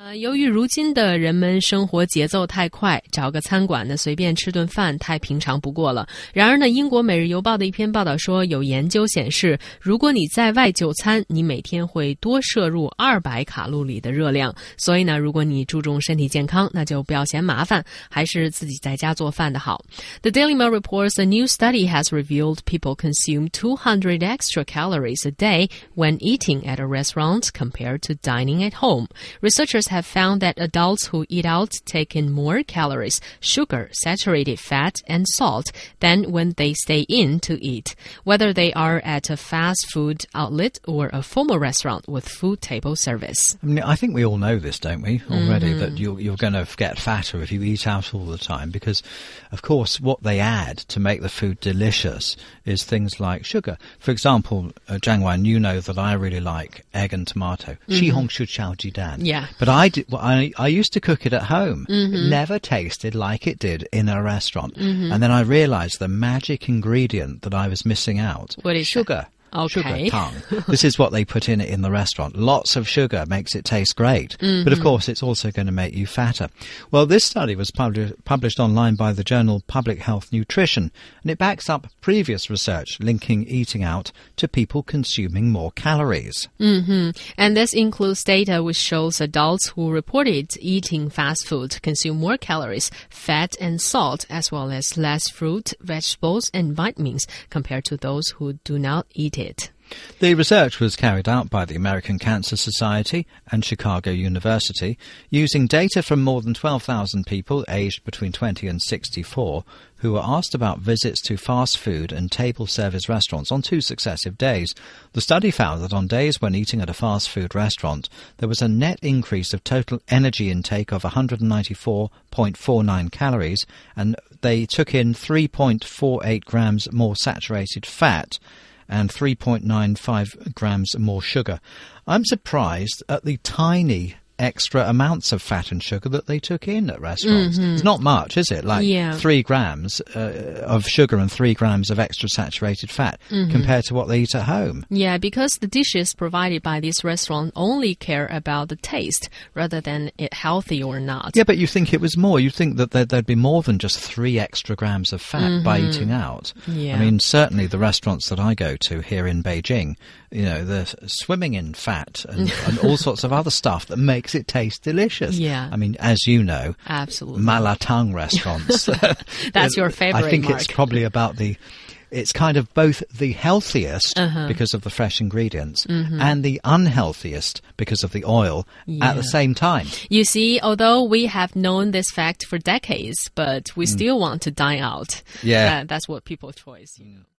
由于如今的人们生活节奏太快，找个餐馆呢随便吃顿饭太平常不过了。然而呢，英国《每日邮报》的一篇报道说，有研究显示，如果你在外就餐，你每天会多摄入200卡路里的热量。所以呢，如果你注重身体健康，那就不要嫌麻烦，还是自己在家做饭的好。The Daily Mail reports a new study has revealed people consume 200 extra calories a day when eating at a restaurant compared to dining at home. Researchers have found that adults who eat out take in more calories, sugar, saturated fat, and salt than when they stay in to eat, whether they are at a fast food outlet or a formal restaurant with food table service. I mean, I think we all know this, don't we, already, that you're going to get fatter if you eat out all the time because, of course, what they add to make the food delicious is things like sugar. For example, Zhang Wan, you know that I really like egg and tomato. 西红柿炒鸡蛋. Yeah. But I used to cook it at home. It never tasted like it did in a restaurant. And then I realized the magic ingredient that I was missing out. What is sugar. Okay. Sugar, tongue. This is what they put in it in the restaurant. Lots of sugar makes it taste great. But of course, it's also going to make you fatter. Well, this study was published online by the journal Public Health Nutrition, and it backs up previous research linking eating out to people consuming more calories. And this includes data which shows adults who reported eating fast food consume more calories, fat and salt, as well as less fruit, vegetables, and vitamins compared to those who do not eat it. The research was carried out by the American Cancer Society and Chicago University using data from more than 12,000 people aged between 20 and 64 who were asked about visits to fast food and table service restaurants on 2 successive days. The study found that on days when eating at a fast food restaurant, there was a net increase of total energy intake of 194.49 calories, and they took in 3.48 grams more saturated fat and 3.95 grams more sugar. I'm surprised at the tiny extra amounts of fat and sugar that they took in at restaurants. It's not much, is it? Like 3 grams of sugar and 3 grams of extra saturated fat compared to what they eat at home. Yeah, because the dishes provided by this restaurant only care about the taste rather than it healthy or not. Yeah, but you think it was more. You think that there'd be more than just 3 extra grams of fat by eating out. Yeah. I mean, certainly the restaurants that I go to here in Beijing, you know, they're swimming in fat and all sorts of other stuff that makes it taste delicious. Yeah. I mean, as you know, absolutely, Malatang restaurants. That's your favorite, I think Mark. It's probably about it's kind of both the healthiest because of the fresh ingredients and the unhealthiest because of the oil at the same time. You see, although we have known this fact for decades, but we still want to dine out. Yeah. That's what people's choice, you know.